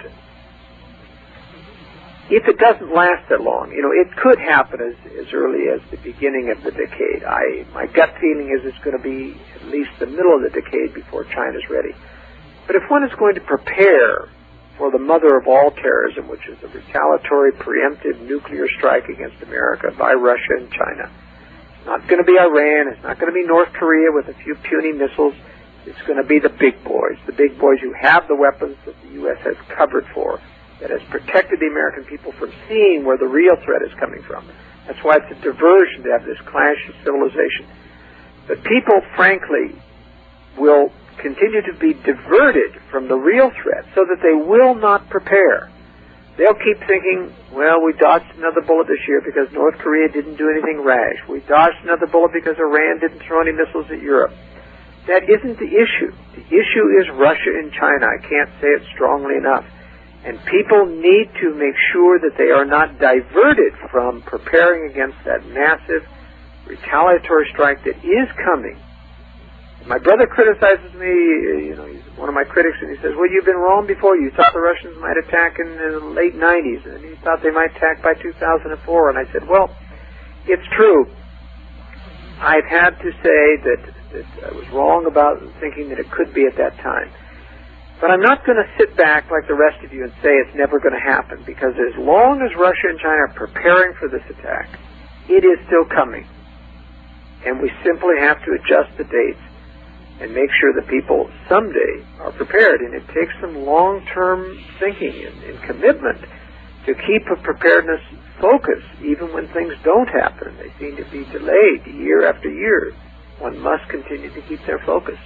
if it doesn't last that long, it could happen as early as the beginning of the decade. My gut feeling is it's going to be at least the middle of the decade before China's ready. But if one is going to prepare for the mother of all terrorism, which is a retaliatory, preemptive nuclear strike against America by Russia and China, it's not going to be Iran, it's not going to be North Korea with a few puny missiles, it's going to be the big boys who have the weapons that the U.S. has covered for, that has protected the American people from seeing where the real threat is coming from. That's why it's a diversion to have this clash of civilization. But people, frankly, will continue to be diverted from the real threat so that they will not prepare. They'll keep thinking, well, we dodged another bullet this year because North Korea didn't do anything rash. We dodged another bullet because Iran didn't throw any missiles at Europe. That isn't the issue. The issue is Russia and China. I can't say it strongly enough. And people need to make sure that they are not diverted from preparing against that massive retaliatory strike that is coming. My brother criticizes me, he's one of my critics, and he says, well, you've been wrong before. You thought the Russians might attack in the late 90s, and you thought they might attack by 2004. And I said, well, it's true. I've had to say that I was wrong about thinking that it could be at that time. But I'm not going to sit back like the rest of you and say it's never going to happen, because as long as Russia and China are preparing for this attack, it is still coming. And we simply have to adjust the dates and make sure that people someday are prepared. And it takes some long-term thinking and commitment to keep a preparedness focus, even when things don't happen. They seem to be delayed year after year. One must continue to keep their focus.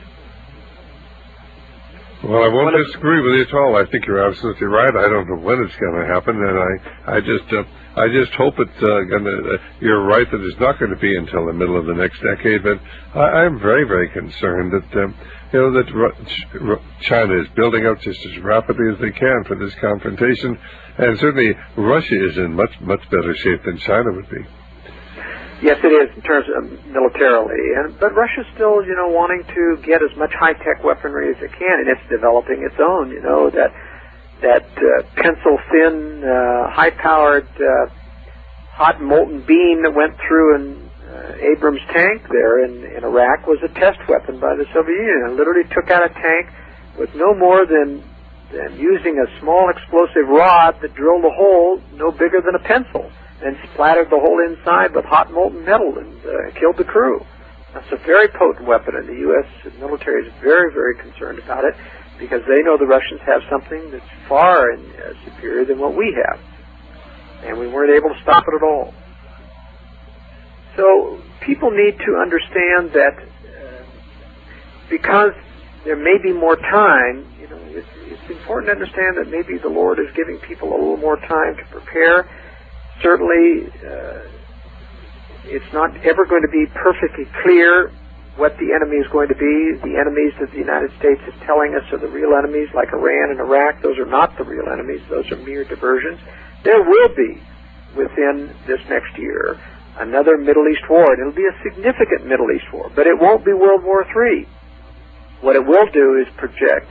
Well, I won't disagree with you at all. I think you're absolutely right. I don't know when it's going to happen, and I just hope it's going to. You're right that it's not going to be until the middle of the next decade. But I'm very, very concerned that that China is building up just as rapidly as they can for this confrontation, and certainly Russia is in much, much better shape than China would be. Yes, it is in terms of militarily, but Russia's still, wanting to get as much high-tech weaponry as it can, and it's developing its own. That pencil-thin, high-powered, hot molten beam that went through an Abrams tank there in Iraq was a test weapon by the Soviet Union. It literally took out a tank, with no more than using a small explosive rod that drilled a hole no bigger than a pencil and splattered the whole inside with hot molten metal and killed the crew. That's a very potent weapon, and the U.S. military is very, very concerned about it because they know the Russians have something that's far superior than what we have. And we weren't able to stop it at all. So people need to understand that because there may be more time, it's important to understand that maybe the Lord is giving people a little more time to prepare. Certainly, it's not ever going to be perfectly clear what the enemy is going to be. The enemies that the United States is telling us are the real enemies, like Iran and Iraq. Those are not the real enemies. Those are mere diversions. There will be, within this next year, another Middle East war, and it'll be a significant Middle East war, but it won't be World War III. What it will do is project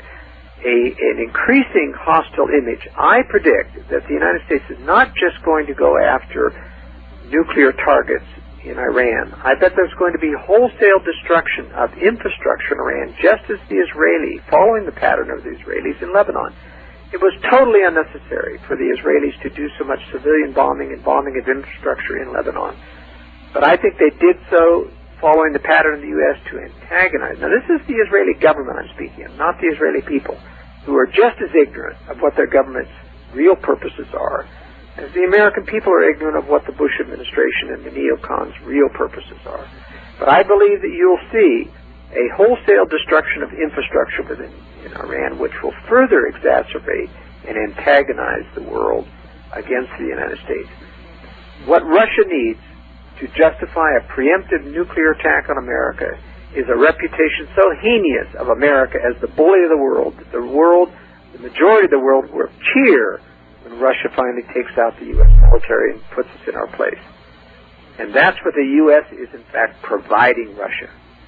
an increasing hostile image. I predict that the United States is not just going to go after nuclear targets in Iran. I bet there's going to be wholesale destruction of infrastructure in Iran, just as the Israeli, following the pattern of the Israelis in Lebanon. It was totally unnecessary for the Israelis to do so much civilian bombing and bombing of infrastructure in Lebanon. But I think they did so following the pattern of the U.S. to antagonize. Now, this is the Israeli government I'm speaking of, not the Israeli people, who are just as ignorant of what their government's real purposes are as the American people are ignorant of what the Bush administration and the neocons' real purposes are. But I believe that you'll see a wholesale destruction of infrastructure in Iran, which will further exacerbate and antagonize the world against the United States. What Russia needs to justify a preemptive nuclear attack on America is a reputation so heinous of America as the bully of the world that the majority of the world will cheer when Russia finally takes out the U.S. military and puts us in our place. And that's what the U.S. is in fact providing Russia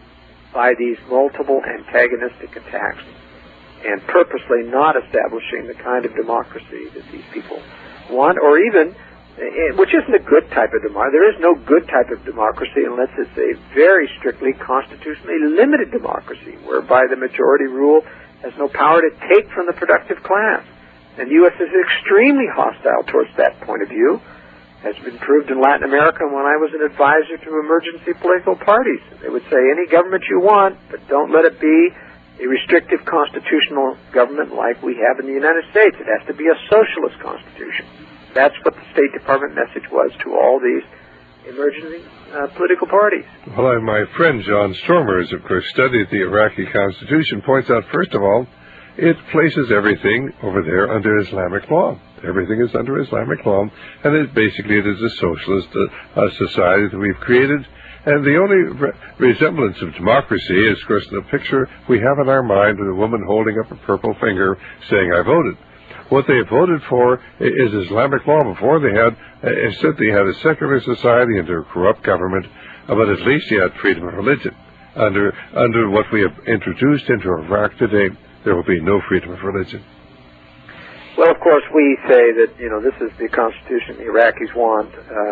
by these multiple antagonistic attacks and purposely not establishing the kind of democracy that these people want, or even, which isn't a good type of democracy. There is no good type of democracy unless it's a very strictly constitutionally limited democracy, whereby the majority rule has no power to take from the productive class. And the U.S. is extremely hostile towards that point of view, has been proved in Latin America when I was an advisor to emergency political parties. They would say, any government you want, but don't let it be a restrictive constitutional government like we have in the United States. It has to be a socialist constitution. That's what the State Department message was to all these emerging political parties. Well, my friend John Stormer has, of course, studied the Iraqi constitution, points out, first of all, it places everything over there under Islamic law. Everything is under Islamic law, and it is a socialist society that we've created. And the only resemblance of democracy is, of course, the picture we have in our mind of the woman holding up a purple finger saying, I voted. What they voted for is Islamic law. Before they had, instead they had a secular society under a corrupt government, but at least you had freedom of religion. Under what we have introduced into Iraq today, there will be no freedom of religion. Well, of course, we say that, this is the constitution the Iraqis want.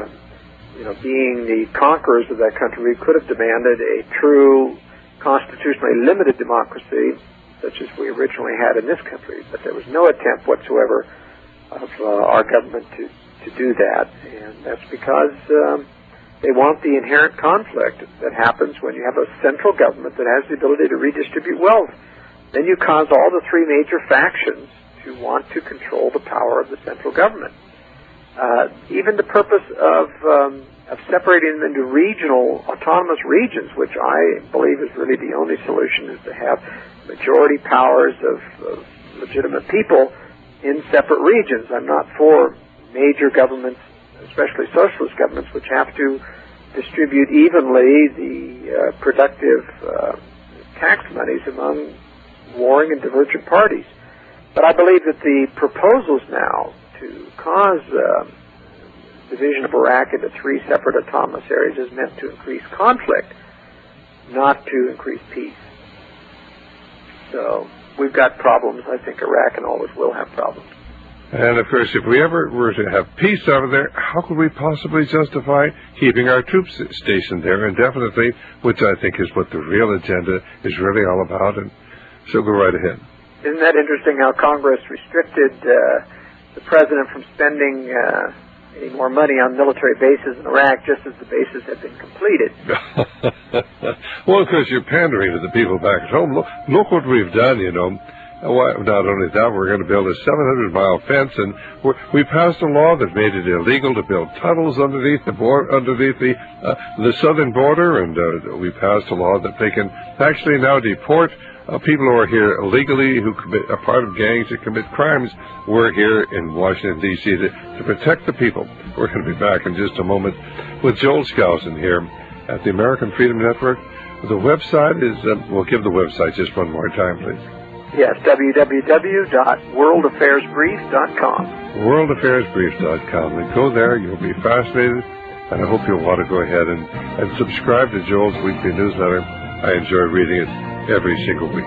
Being the conquerors of that country, we could have demanded a true constitutionally limited democracy, such as we originally had in this country. But there was no attempt whatsoever of our government to do that. And that's because they want the inherent conflict that happens when you have a central government that has the ability to redistribute wealth. Then you cause all the three major factions to want to control the power of the central government. Even the purpose of separating them into regional autonomous regions, which I believe is really the only solution, is to have majority powers of legitimate people in separate regions. I'm not for major governments, especially socialist governments, which have to distribute evenly the productive tax monies among warring and divergent parties. But I believe that the proposals now to cause division of Iraq into three separate autonomous areas is meant to increase conflict, not to increase peace. So we've got problems. I think Iraq and always will have problems. And, of course, if we ever were to have peace over there, how could we possibly justify keeping our troops stationed there indefinitely, which I think is what the real agenda is really all about. And so go right ahead. Isn't that interesting how Congress restricted the president from spending any more money on military bases in Iraq just as the bases have been completed? Well, because you're pandering to the people back at home. Look what we've done, you know. Not only that, we're going to build a 700-mile fence, and we passed a law that made it illegal to build tunnels underneath the southern border, and we passed a law that they can actually now deport people who are here illegally, who are part of gangs that commit crimes. We're here in Washington, D.C. to protect the people. We're going to be back in just a moment with Joel Skousen here at the American Freedom Network. The website is, we'll give the website just one more time, please. Yes, www.worldaffairsbrief.com. Worldaffairsbrief.com. And go there. You'll be fascinated. And I hope you'll want to go ahead and subscribe to Joel's weekly newsletter. I enjoy reading it every single week.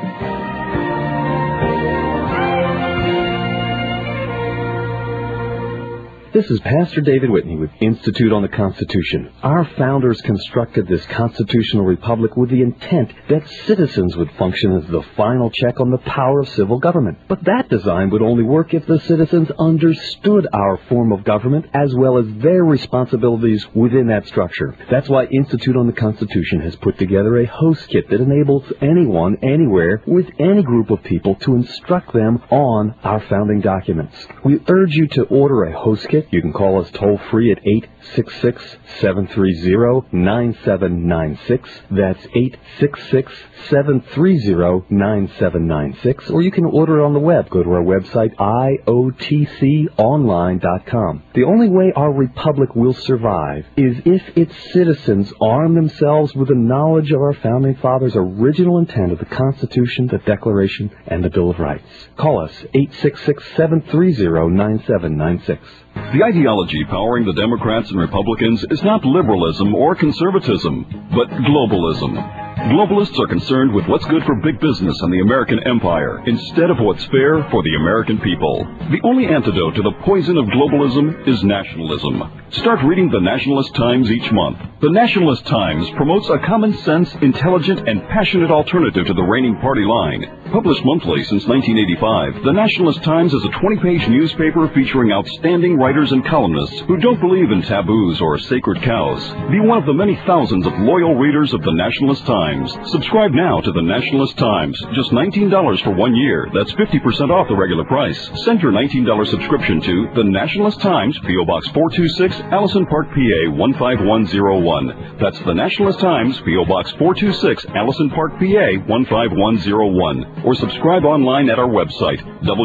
This is Pastor David Whitney with Institute on the Constitution. Our founders constructed this constitutional republic with the intent that citizens would function as the final check on the power of civil government. But that design would only work if the citizens understood our form of government as well as their responsibilities within that structure. That's why Institute on the Constitution has put together a host kit that enables anyone, anywhere, with any group of people to instruct them on our founding documents. We urge you to order a host kit. You can call us toll-free at 866-730-9796. That's 866-730-9796. Or you can order it on the web. Go to our website, iotconline.com. The only way our republic will survive is if its citizens arm themselves with the knowledge of our founding fathers' original intent of the Constitution, the Declaration, and the Bill of Rights. Call us, 866-730-9796. The ideology powering the Democrats and Republicans is not liberalism or conservatism, but globalism. Globalists are concerned with what's good for big business and the American empire, instead of what's fair for the American people. The only antidote to the poison of globalism is nationalism. Start reading the Nationalist Times each month. The Nationalist Times promotes a common-sense, intelligent, and passionate alternative to the reigning party line. Published monthly since 1985, the Nationalist Times is a 20-page newspaper featuring outstanding writers and columnists who don't believe in taboos or sacred cows. Be one of the many thousands of loyal readers of the Nationalist Times. Subscribe now to the Nationalist Times. Just $19 for 1 year. That's 50% off the regular price. Send your $19 subscription to the Nationalist Times, P.O. Box 426, Allison Park, PA 15101. That's the Nationalist Times, P.O. Box 426, Allison Park, PA 15101. Or subscribe online at our website,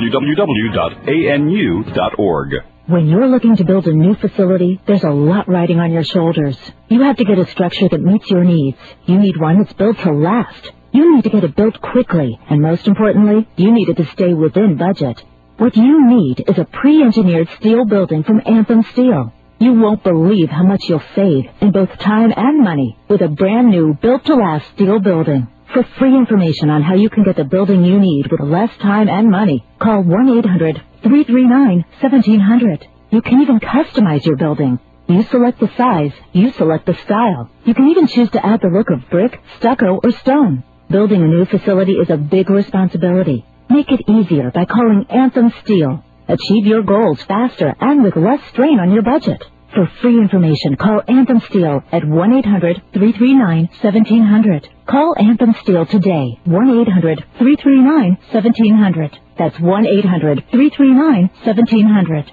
www.anu.org. When you're looking to build a new facility, there's a lot riding on your shoulders. You have to get a structure that meets your needs. You need one that's built to last. You need to get it built quickly. And most importantly, you need it to stay within budget. What you need is a pre-engineered steel building from Anthem Steel. You won't believe how much you'll save in both time and money with a brand new built-to-last steel building. For free information on how you can get the building you need with less time and money, call 1-800-339-1700. You can even customize your building. You select the size, you select the style. You can even choose to add the look of brick, stucco, or stone. Building a new facility is a big responsibility. Make it easier by calling Anthem Steel. Achieve your goals faster and with less strain on your budget. For free information, call Anthem Steel at 1-800-339-1700. Call Anthem Steel today, 1-800-339-1700. That's 1-800-339-1700.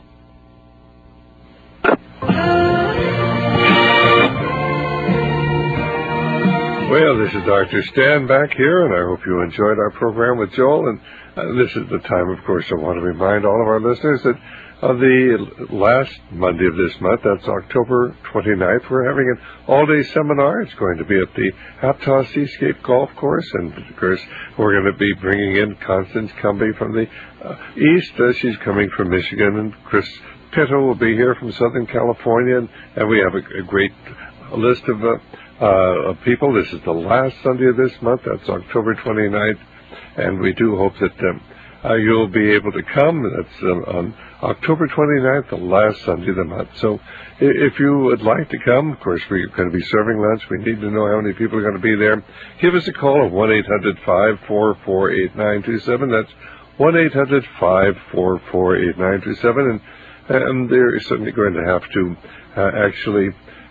Well, this is Dr. Stan back here, and I hope you enjoyed our program with Joel. And this is the time, of course, I want to remind all of our listeners that the last Monday of this month, that's October 29th, we're having an all-day seminar. It's going to be at the Aptos Seascape Golf Course, and, of course, we're going to be bringing in Constance Cumby from the east. She's coming from Michigan, and Chris Pitto will be here from Southern California, and we have a great list of people. This is the last Sunday of this month. That's October 29th, and we do hope that you'll be able to come. That's on October 29th, the last Sunday of the month. So if you would like to come, of course, we're going to be serving lunch. We need to know how many people are going to be there. Give us a call at 1-800-544-8927. That's 1-800-544-8927, and they're certainly going to have to actually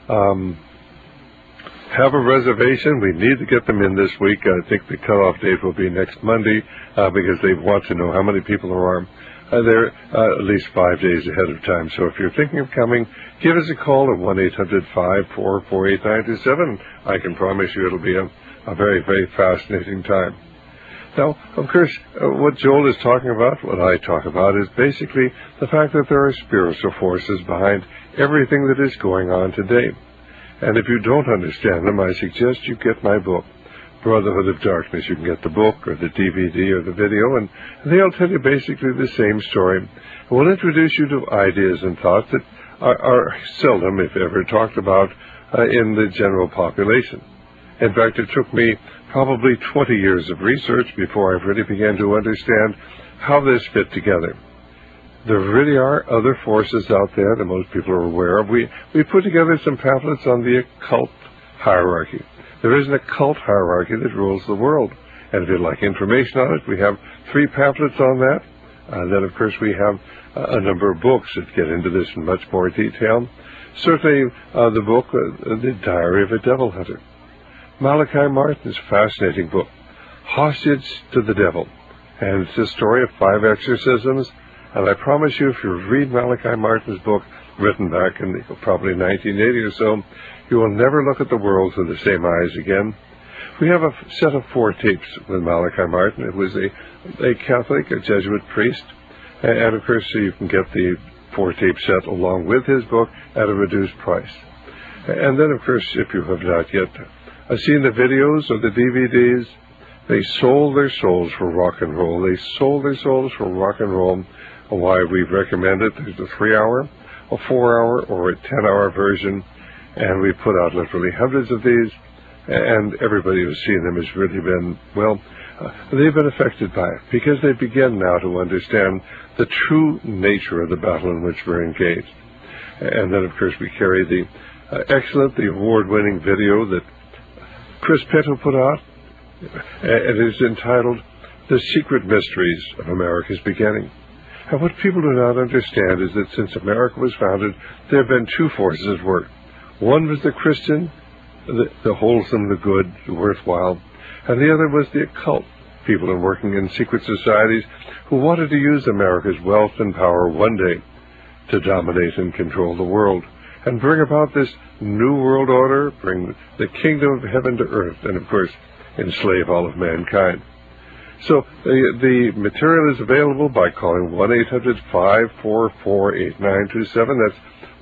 have a reservation. We need to get them in this week. I think the cutoff date will be next Monday because they want to know how many people there are. They're at least 5 days ahead of time. So if you're thinking of coming, give us a call at 1-800-544-8927. I can promise you it'll be a very, very fascinating time. Now, of course, what Joel is talking about, what I talk about, is basically the fact that there are spiritual forces behind everything that is going on today. And if you don't understand them, I suggest you get my book, Brotherhood of Darkness. You can get the book or the DVD or the video, and they'll tell you basically the same story. We'll introduce you to ideas and thoughts that are seldom, if ever, talked about in the general population. In fact, it took me probably 20 years of research before I really began to understand how this fit together. There really are other forces out there that most people are aware of. We put together some pamphlets on the occult hierarchy. There is an occult hierarchy that rules the world. And if you'd like information on it, we have 3 pamphlets on that. Then, of course, we have a number of books that get into this in much more detail. Certainly, the book, The Diary of a Devil Hunter. Malachi Martin's fascinating book, Hostage to the Devil. And it's a story of 5 exorcisms. And I promise you, if you read Malachi Martin's book, written back in probably 1980 or so, you will never look at the world through the same eyes again. We have a set of 4 tapes with Malachi Martin. It was a Catholic, a Jesuit priest. And of course, you can get the 4-tape set along with his book at a reduced price. And then, of course, if you have not yet seen the videos or the DVDs, they sold their souls for rock and roll. They sold their souls for rock and roll. Why we recommend it. There's a 3-hour, a 4-hour, or a 10-hour version, and we put out literally hundreds of these, and everybody who's seen them has really been, well, they've been affected by it, because they begin now to understand the true nature of the battle in which we're engaged. And then, of course, we carry the the award-winning video that Chris Pinto put out. It is entitled, The Secret Mysteries of America's Beginning. And what people do not understand is that since America was founded, there have been 2 forces at work. One was the Christian, the wholesome, the good, the worthwhile, and the other was the occult, people working in secret societies who wanted to use America's wealth and power one day to dominate and control the world and bring about this new world order, bring the kingdom of heaven to earth, and of course enslave all of mankind. So the material is available by calling 1-800-544-8927. That's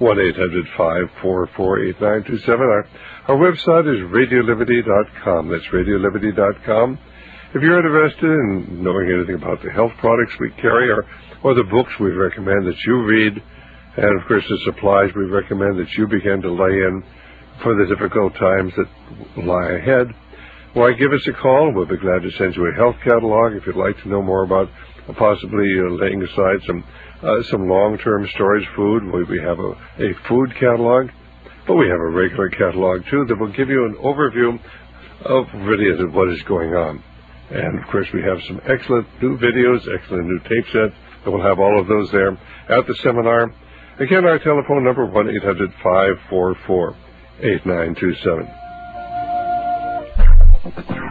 1-800-544-8927. Our website is RadioLiberty.com. That's RadioLiberty.com. If you're interested in knowing anything about the health products we carry or the books we recommend that you read, and of course the supplies we recommend that you begin to lay in for the difficult times that lie ahead, why, give us a call. We'll be glad to send you a health catalog if you'd like to know more about possibly laying aside some long-term storage food. We have a food catalog, but we have a regular catalog too that will give you an overview of really what is going on. And of course, we have some excellent new videos, excellent new tape sets, and we'll have all of those there at the seminar. Again, our telephone number, 1-800-544-8927.